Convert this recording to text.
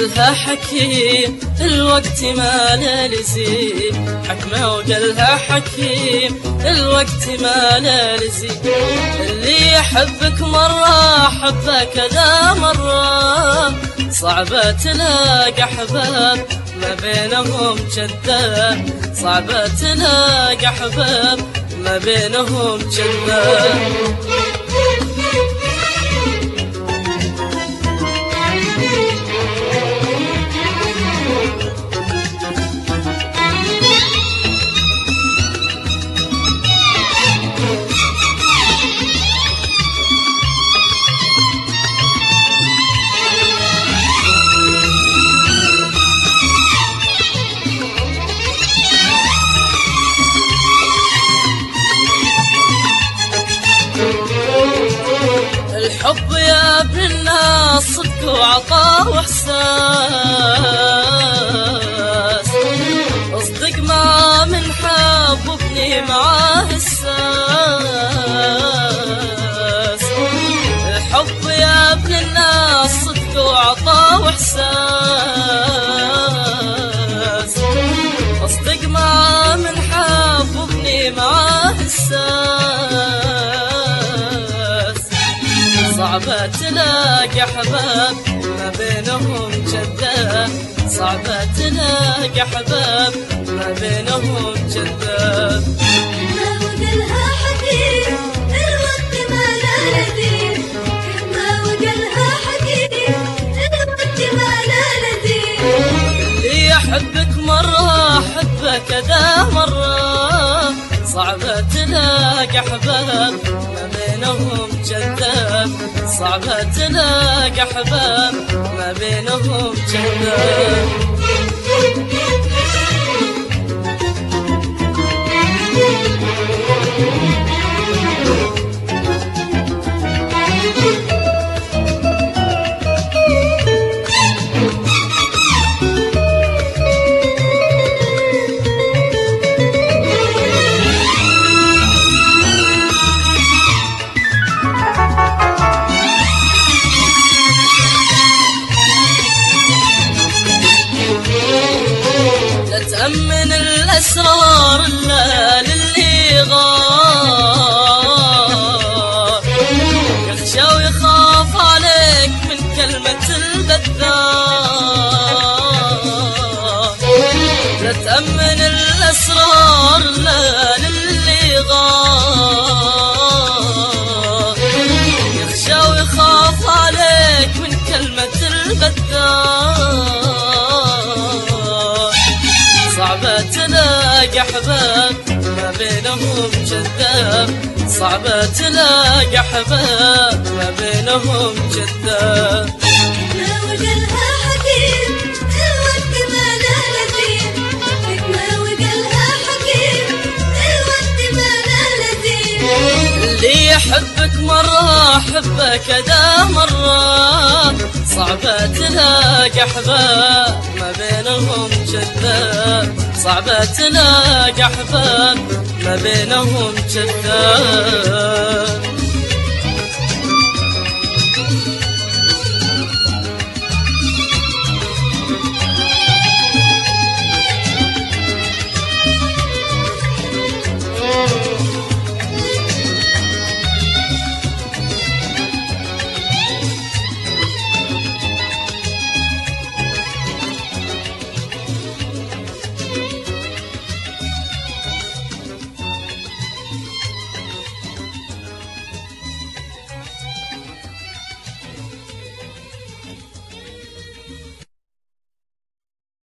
وقالها حكيم الوقت ما لزيم، حكمه وقالها حكيم الوقت ما لزيم. اللي يحبك مرة حبه كذا مرة، صعبة تلاقى أحباب ما بينهم جدة، صعبة تلاقى أحباب ما بينهم جدة. الحب يا ابن الناس صدق وعطاء واحساس، اصدق ما من حب وابني معاه الساس. الحب يا ابن الناس صدق وعطاء واحساس، اصدق ما من حب وابني معاه الساس. صعبة تلاقى أحباب ما بينهم جدة، صعبة تلاقى أحباب ما بينهم جدة. ما وقالها حكيم الوقت ما لا لذيذ، ما وقالها حكيم الوقت ما لا لذيذ. اللي يحبك مرة حبه كذا مرة، صعبة تلاقى أحباب ما بينهم جدة، صعبة تلاقى أحباب ما بينهم جدة. تأمن الأسرار إلا للي غار، يخشى ويخاف عليك من كلمة البذار. تأمن الأسرار إلا للي غار، يخشى ويخاف عليك من كلمة البذار. صعبة تلاقى أحباب ما بينهم جدة، صعبة تلاقى أحباب ما بينهم جدة. ما وقالها حكيم الوقت ما لا لذيذ، ما وقالها حكيم الوقت ما لا لذيذ. اللي يحبك مرة حبه كذا مرة، صعبة تلاقى أحباب ما بينهم جدة، صعبة تلاقى أحباب ما بينهم جدة.